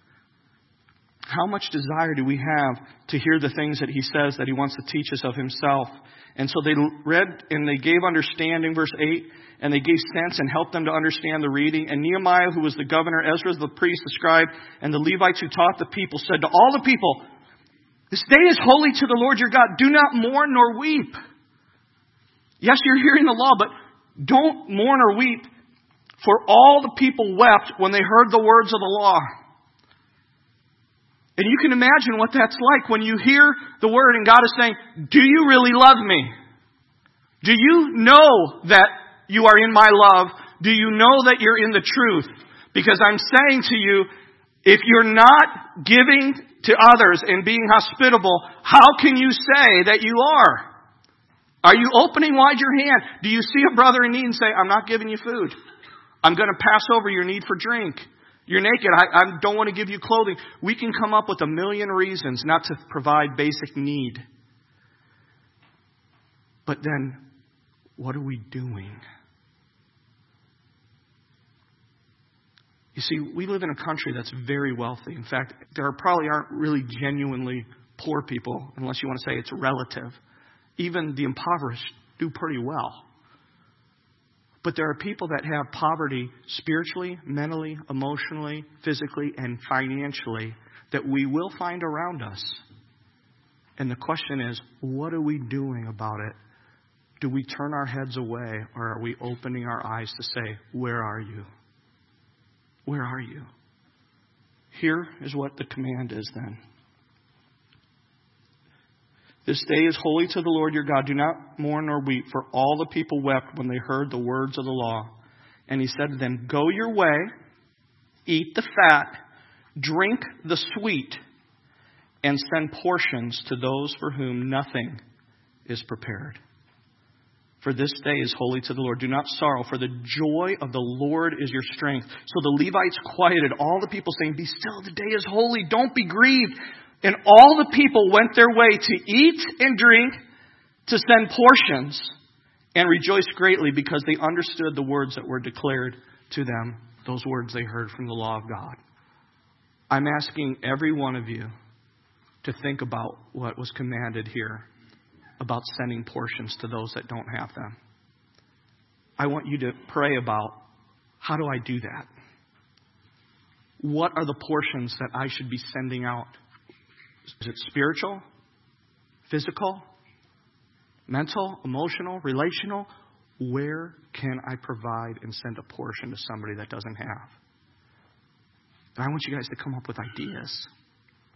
How much desire do we have to hear the things that he says that he wants to teach us of himself? And so they read and they gave understanding, verse 8, and they gave sense and helped them to understand the reading. And Nehemiah, who was the governor, Ezra, the priest, the scribe, and the Levites who taught the people, said to all the people, this day is holy to the Lord your God. Do not mourn nor weep. Yes, you're hearing the law, but don't mourn or weep. For all the people wept when they heard the words of the law. And you can imagine what that's like when you hear the word and God is saying, do you really love me? Do you know that you are in my love? Do you know that you're in the truth? Because I'm saying to you, if you're not giving to others and being hospitable, how can you say that you are? Are you opening wide your hand? Do you see a brother in need and say, I'm not giving you food. I'm going to pass over your need for drink. You're naked. I don't want to give you clothing. We can come up with a million reasons not to provide basic need. But then, what are we doing? You see, we live in a country that's very wealthy. In fact, there probably aren't really genuinely poor people, unless you want to say it's relative. Even the impoverished do pretty well. But there are people that have poverty spiritually, mentally, emotionally, physically, and financially that we will find around us. And the question is, what are we doing about it? Do we turn our heads away, or are we opening our eyes to say, where are you? Where are you? Here is what the command is then. This day is holy to the Lord your God. Do not mourn nor weep, for all the people wept when they heard the words of the law. And he said to them, go your way, eat the fat, drink the sweet, and send portions to those for whom nothing is prepared. For this day is holy to the Lord. Do not sorrow, for the joy of the Lord is your strength. So the Levites quieted all the people, saying, be still, the day is holy, don't be grieved. And all the people went their way to eat and drink, to send portions, and rejoiced greatly because they understood the words that were declared to them, those words they heard from the law of God. I'm asking every one of you to think about what was commanded here about sending portions to those that don't have them. I want you to pray about, how do I do that? What are the portions that I should be sending out? Is it spiritual, physical, mental, emotional, relational? Where can I provide and send a portion to somebody that doesn't have? And I want you guys to come up with ideas.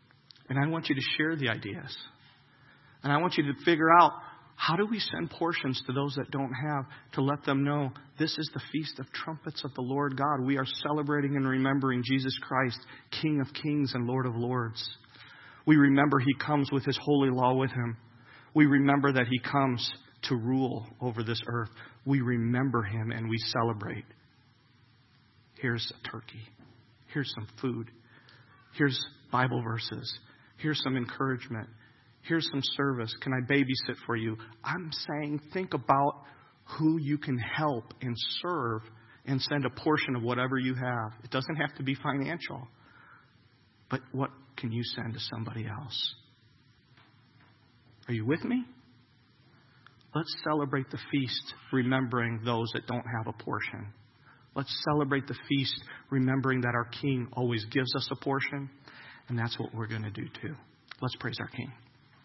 And I want you to share the ideas. And I want you to figure out, how do we send portions to those that don't have, to let them know this is the Feast of Trumpets of the Lord God. We are celebrating and remembering Jesus Christ, King of Kings and Lord of Lords. We remember He comes with His holy law with Him. We remember that He comes to rule over this earth. We remember Him and we celebrate. Here's a turkey. Here's some food. Here's Bible verses. Here's some encouragement. Here's some service. Can I babysit for you? I'm saying think about who you can help and serve and send a portion of whatever you have. It doesn't have to be financial. But what can you send to somebody else? Are you with me? Let's celebrate the feast remembering those that don't have a portion. Let's celebrate the feast remembering that our King always gives us a portion. And that's what we're going to do too. Let's praise our King.